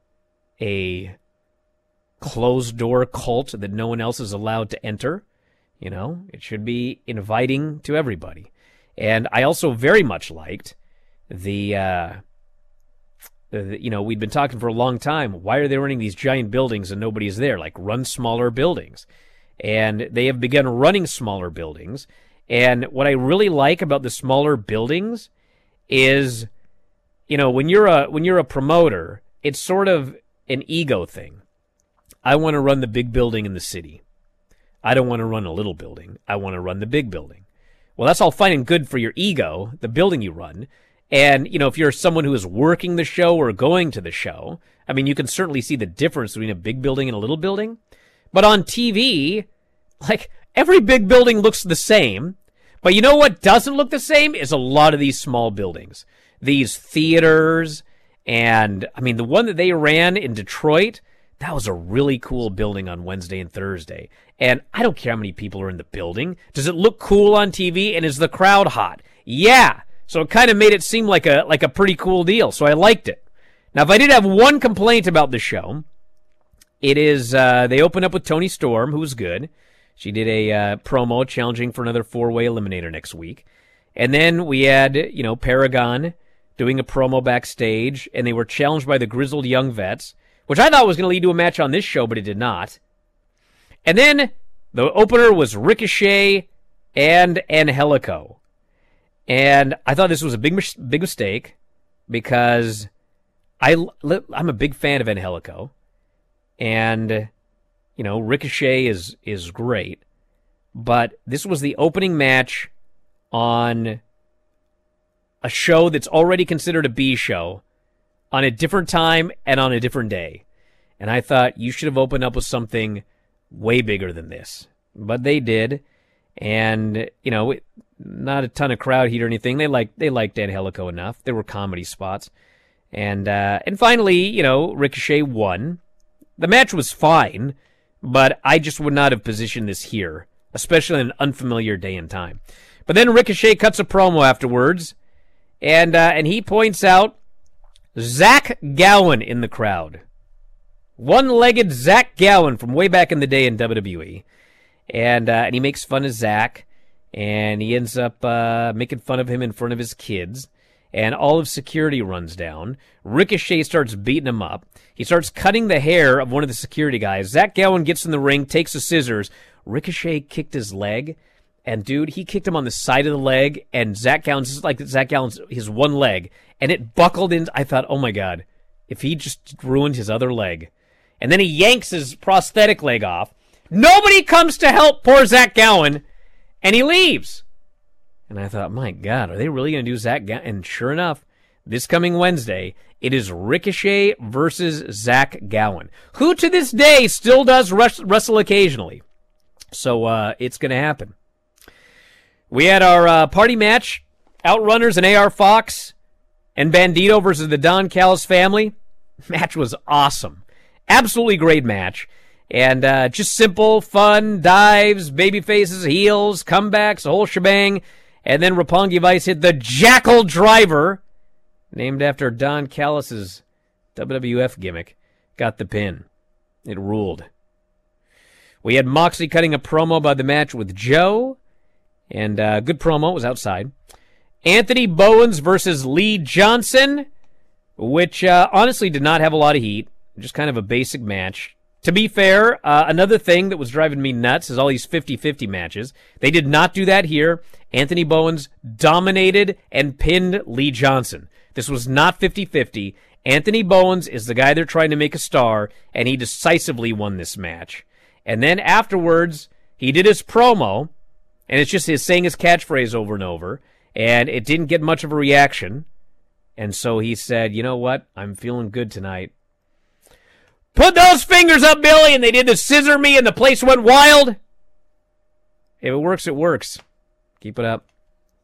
a closed-door cult that no one else is allowed to enter. You know, it should be inviting to everybody. And I also very much liked the, uh, the, you know, we'd been talking for a long time. Why are they running these giant buildings and nobody's there? Like, run smaller buildings. And they have begun running smaller buildings. And what I really like about the smaller buildings is, you know, when you're a when you're a promoter, it's sort of an ego thing. I want to run the big building in the city. I don't want to run a little building. I want to run the big building. Well, that's all fine and good for your ego, the building you run. And, you know, if you're someone who is working the show or going to the show, I mean, you can certainly see the difference between a big building and a little building. But on T V, like, every big building looks the same. But you know what doesn't look the same is a lot of these small buildings. These theaters, and, I mean, the one that they ran in Detroit, that was a really cool building on Wednesday and Thursday. And I don't care how many people are in the building. Does it look cool on T V, and is the crowd hot? Yeah. So it kind of made it seem like a like a pretty cool deal. So I liked it. Now, if I did have one complaint about the show, it is uh, they opened up with Toni Storm, who was good. She did a uh, promo challenging for another four-way eliminator next week. And then we had, you know, Paragon doing a promo backstage, and they were challenged by the Grizzled Young Vets, which I thought was going to lead to a match on this show, but it did not. And then the opener was Ricochet and Angelico. And I thought this was a big big mistake because I, I'm a big fan of Angelico. And, you know, Ricochet is is great. But this was the opening match on a show that's already considered a B show on a different time and on a different day. And I thought you should have opened up with something way bigger than this. But they did. And, you know, not a ton of crowd heat or anything. They liked, they liked Angelico enough. There were comedy spots. And, uh, and finally, you know, Ricochet won. The match was fine, but I just would not have positioned this here, especially in an unfamiliar day and time. But then Ricochet cuts a promo afterwards, and uh, and he points out Zach Gowen in the crowd. One-legged Zach Gowen from way back in the day in W W E. And, uh, and he makes fun of Zach, and he ends up uh, making fun of him in front of his kids. And all of security runs down. Ricochet starts beating him up. He starts cutting the hair of one of the security guys. Zach Gowen gets in the ring, takes the scissors. Ricochet kicked his leg. And, dude, he kicked him on the side of the leg. And Zach Gowen's, like Zach Gowen's, his one leg. And it buckled in. I thought, oh, my God, if he just ruined his other leg. And then he yanks his prosthetic leg off. Nobody comes to help poor Zach Gowen. And he leaves. And I thought, my God, are they really going to do Zach Gowen? And sure enough, this coming Wednesday, it is Ricochet versus Zach Gowen, who to this day still does wrestle occasionally. So uh, it's going to happen. We had our uh, party match, Outrunners and A R Fox and Bandito versus the Don Callis family. Match was awesome. Absolutely great match. And uh, just simple, fun, dives, baby faces, heels, comebacks, a whole shebang. And then Roppongi Vice hit the Jackal Driver, named after Don Callis' W W F gimmick, got the pin. It ruled. We had Moxley cutting a promo about the match with Joe, and uh, good promo, it was outside. Anthony Bowens versus Lee Johnson, which uh, honestly did not have a lot of heat, just kind of a basic match. To be fair, uh, another thing that was driving me nuts is all these fifty-fifty matches. They did not do that here. Anthony Bowens dominated and pinned Lee Johnson. This was not fifty-fifty. Anthony Bowens is the guy they're trying to make a star, and he decisively won this match. And then afterwards, he did his promo, and it's just his saying his catchphrase over and over, and it didn't get much of a reaction. And so he said, you know what? I'm feeling good tonight. Put those fingers up, Billy, and they did the scissor me, and the place went wild. If it works, it works. Keep it up.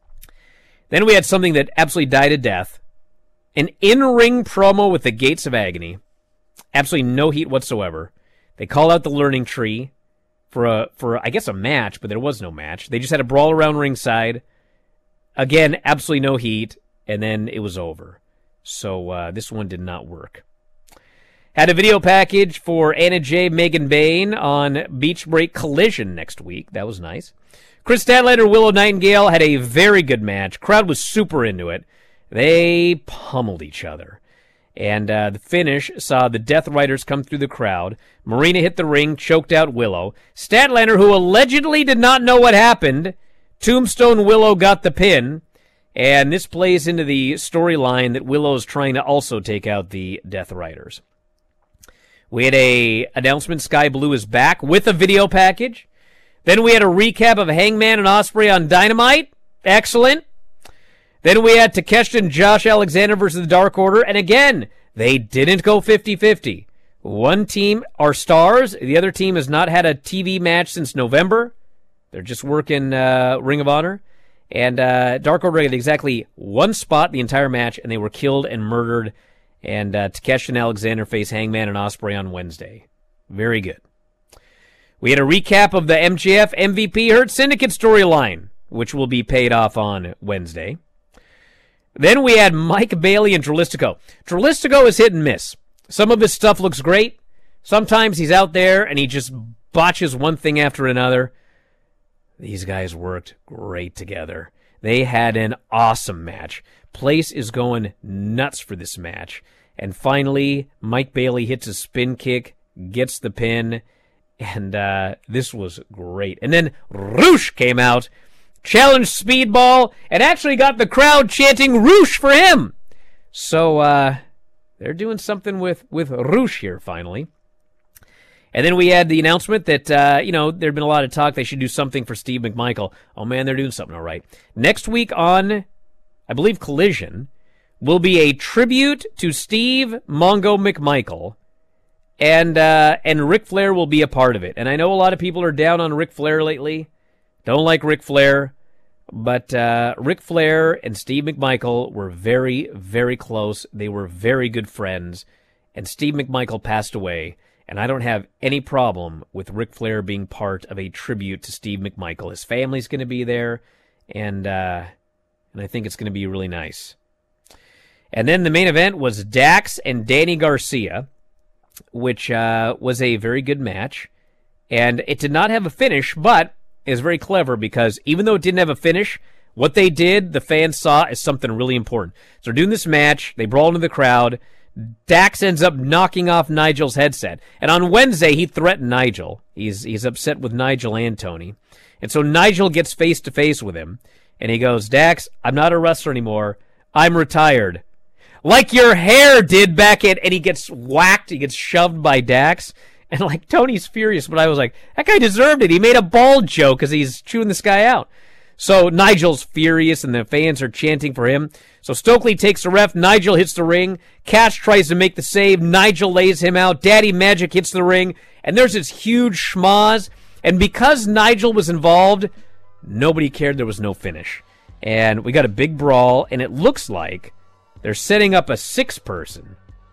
Then we had something that absolutely died a death. An in-ring promo with the Gates of Agony. Absolutely no heat whatsoever. They called out the Learning Tree for, a, for I guess, a match, but there was no match. They just had a brawl around ringside. Again, absolutely no heat, and then it was over. So uh, this one did not work. Had a video package for Anna Jay, Megan Bayne on Beach Break Collision next week. That was nice. Chris Statlander, Willow Nightingale had a very good match. Crowd was super into it. They pummeled each other. And uh, the finish saw the Death Riders come through the crowd. Marina hit the ring, choked out Willow. Statlander, who allegedly did not know what happened, Tombstone Willow got the pin. And this plays into the storyline that Willow's trying to also take out the Death Riders. We had a announcement, Sky Blue is back with a video package. Then we had a recap of Hangman and Ospreay on Dynamite. Excellent. Then we had Takeshita and Josh Alexander versus the Dark Order. And again, they didn't go fifty-fifty. One team are stars. The other team has not had a T V match since November. They're just working uh, Ring of Honor. And uh, Dark Order had exactly one spot the entire match, and they were killed and murdered. And uh, Takeshita and Alexander face Hangman and Ospreay on Wednesday. Very good. We had a recap of the M J F M V P Hurt Syndicate storyline, which will be paid off on Wednesday. Then we had Mike Bailey and Dralistico. Dralistico is hit and miss. Some of his stuff looks great. Sometimes he's out there and he just botches one thing after another. These guys worked great together. They had an awesome match. Place is going nuts for this match. And finally, Mike Bailey hits a spin kick, gets the pin, and uh, this was great. And then Roosh came out, challenged Speedball, and actually got the crowd chanting Roosh for him. So uh, they're doing something with, with Roosh here, finally. And then we had the announcement that, uh, you know, there'd been a lot of talk they should do something for Steve McMichael. Oh, man, they're doing something all right. Next week on, I believe, Collision, will be a tribute to Steve Mongo McMichael, and uh, and Ric Flair will be a part of it. And I know a lot of people are down on Ric Flair lately. Don't like Ric Flair. But uh, Ric Flair and Steve McMichael were very, very close. They were very good friends. And Steve McMichael passed away. And I don't have any problem with Ric Flair being part of a tribute to Steve McMichael. His family's going to be there. And, uh, and I think it's going to be really nice. And then the main event was Dax and Danny Garcia, which uh, was a very good match. And it did not have a finish, but it was very clever because even though it didn't have a finish, what they did, the fans saw as something really important. So they're doing this match. They brawl into the crowd. Dax ends up knocking off Nigel's headset. And on Wednesday, he threatened Nigel. He's he's upset with Nigel and Tony. And so Nigel gets face-to-face with him. And he goes, Dax, I'm not a wrestler anymore. I'm retired. Like your hair did back at... And he gets whacked. He gets shoved by Dax. And, like, Tony's furious. But I was like, that guy deserved it. He made a bald joke because he's chewing this guy out. So Nigel's furious, and the fans are chanting for him. So Stokely takes the ref. Nigel hits the ring. Cash tries to make the save. Nigel lays him out. Daddy Magic hits the ring. And there's this huge schmoz. And because Nigel was involved, nobody cared there was no finish. And we got a big brawl, and it looks like they're setting up a six-person.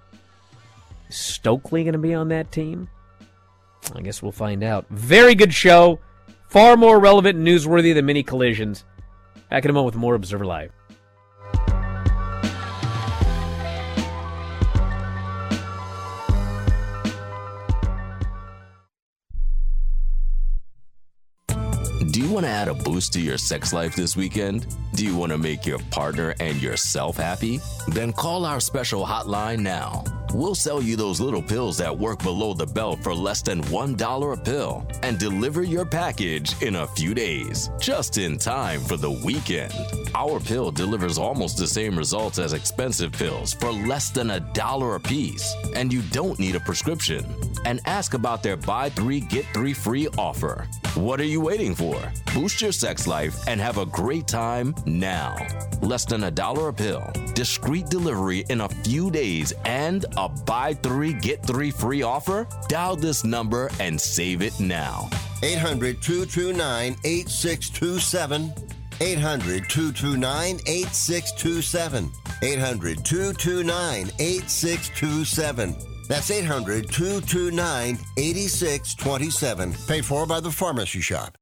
Is Stokely going to be on that team? I guess we'll find out. Very good show. Far more relevant and newsworthy than many collisions. Back in a moment with more Observer Live. Do you want to add a boost to your sex life this weekend? Do you want to make your partner and yourself happy? Then call our special hotline now. We'll sell you those little pills that work below the belt for less than one dollar a pill and deliver your package in a few days, just in time for the weekend. Our pill delivers almost the same results as expensive pills for less than a dollar a piece, and you don't need a prescription. And ask about their buy three, get three free offer. What are you waiting for? Boost your sex life and have a great time now. Less than a dollar a pill, discreet delivery in a few days, and a buy three, get three free offer? Dial this number and save it now. eight hundred, two two nine, eight six two seven. eight hundred, two two nine, eight six two seven. eight hundred, two two nine, eight six two seven. That's eight hundred, two two nine, eight six two seven. Paid for by the Pharmacy Shop.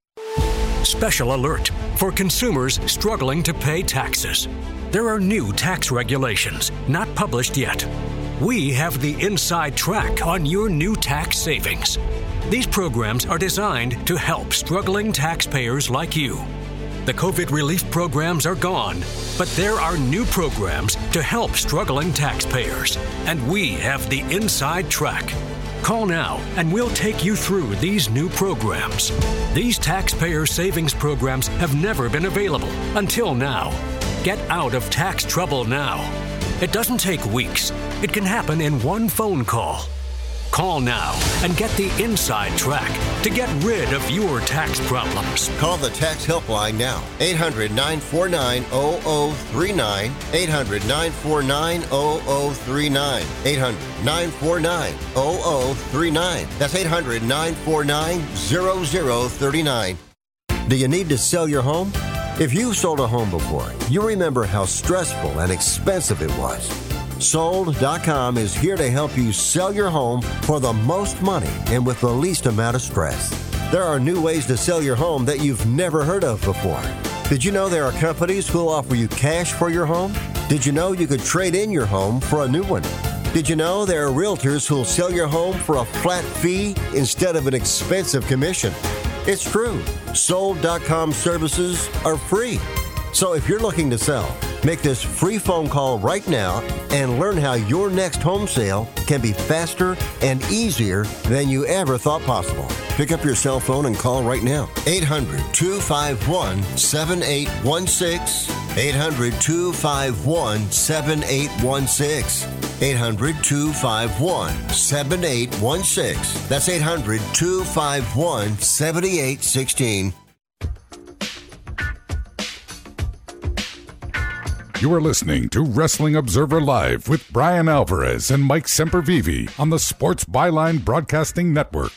Special alert for consumers struggling to pay taxes. There are new tax regulations, not published yet. We have the inside track on your new tax savings. These programs are designed to help struggling taxpayers like you. The COVID relief programs are gone, but there are new programs to help struggling taxpayers, and we have the inside track. Call now and we'll take you through these new programs. These taxpayer savings programs have never been available until now. Get out of tax trouble now. It doesn't take weeks. It can happen in one phone call. Call now and get the inside track to get rid of your tax problems. Call the tax helpline now. eight hundred, nine four nine, zero zero three nine. eight hundred, nine four nine, zero zero three nine. eight hundred, nine four nine, zero zero three nine. That's eight hundred, nine four nine, zero zero three nine. Do you need to sell your home? If you've sold a home before, you remember how stressful and expensive it was. Sold dot com is here to help you sell your home for the most money and with the least amount of stress. There are new ways to sell your home that you've never heard of before. Did you know there are companies who'll offer you cash for your home? Did you know you could trade in your home for a new one? Did you know there are realtors who'll sell your home for a flat fee instead of an expensive commission? It's true. Sold dot com services are free. So if you're looking to sell, make this free phone call right now and learn how your next home sale can be faster and easier than you ever thought possible. Pick up your cell phone and call right now. eight hundred, two five one, seven eight one six. eight hundred, two five one, seven eight one six. eight hundred, two five one, seven eight one six. That's eight hundred, two five one, seven eight one six. You are listening to Wrestling Observer Live with Brian Alvarez and Mike Sempervive on the Sports Byline Broadcasting Network.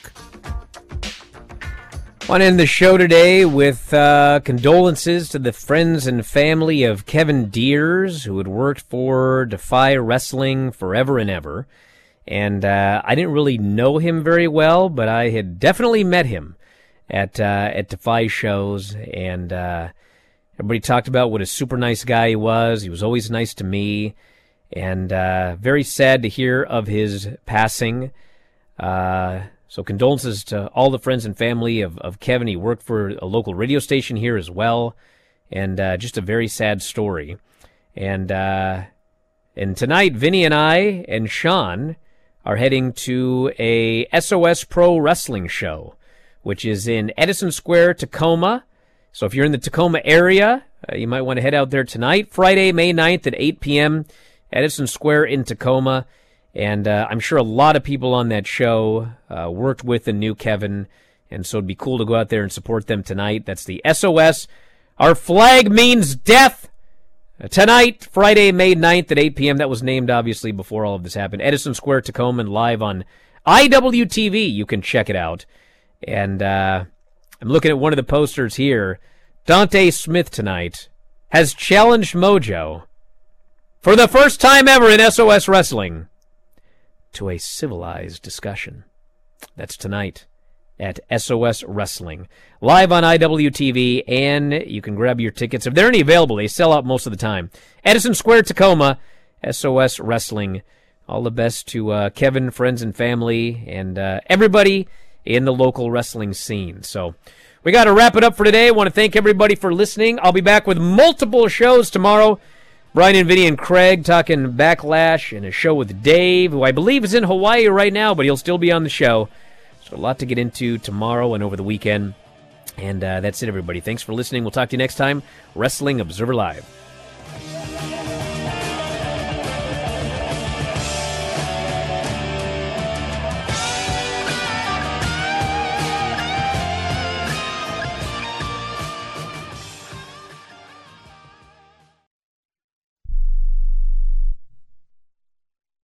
I want to end the show today with uh, condolences to the friends and family of Kevin Deers, who had worked for Defy Wrestling forever and ever. And uh, I didn't really know him very well, but I had definitely met him at uh, at Defy shows, and uh, everybody talked about what a super nice guy he was. He was always nice to me, and uh, very sad to hear of his passing. Uh, so condolences to all the friends and family of, of Kevin. He worked for a local radio station here as well, and uh, just a very sad story. And uh, and tonight, Vinny and I and Sean are heading to a S O S Pro Wrestling show, which is in Edison Square, Tacoma. So if you're in the Tacoma area, uh, you might want to head out there tonight, Friday, May ninth at eight p.m., Edison Square in Tacoma. And uh, I'm sure a lot of people on that show uh, worked with and knew Kevin, and so it'd be cool to go out there and support them tonight. That's the S O S. Our flag means death. Uh, tonight, Friday, May ninth at eight p.m. That was named, obviously, before all of this happened. Edison Square, Tacoma, and live on I W T V. You can check it out. And uh, I'm looking at one of the posters here. Dante Smith tonight has challenged Mojo for the first time ever in S O S Wrestling to a civilized discussion. That's tonight at S O S Wrestling. Live on I W T V, and you can grab your tickets. If they're any available, they sell out most of the time. Edison Square, Tacoma, S O S Wrestling. All the best to uh, Kevin, friends and family, and uh, everybody in the local wrestling scene. So We got to wrap it up for today. I want to thank everybody for listening. I'll be back with multiple shows tomorrow. Brian and Vinny and Craig talking Backlash and a show with Dave, who I believe is in Hawaii right now, but he'll still be on the show. So a lot to get into tomorrow and over the weekend. And uh, that's it, everybody. Thanks for listening. We'll talk to you next time. Wrestling Observer Live.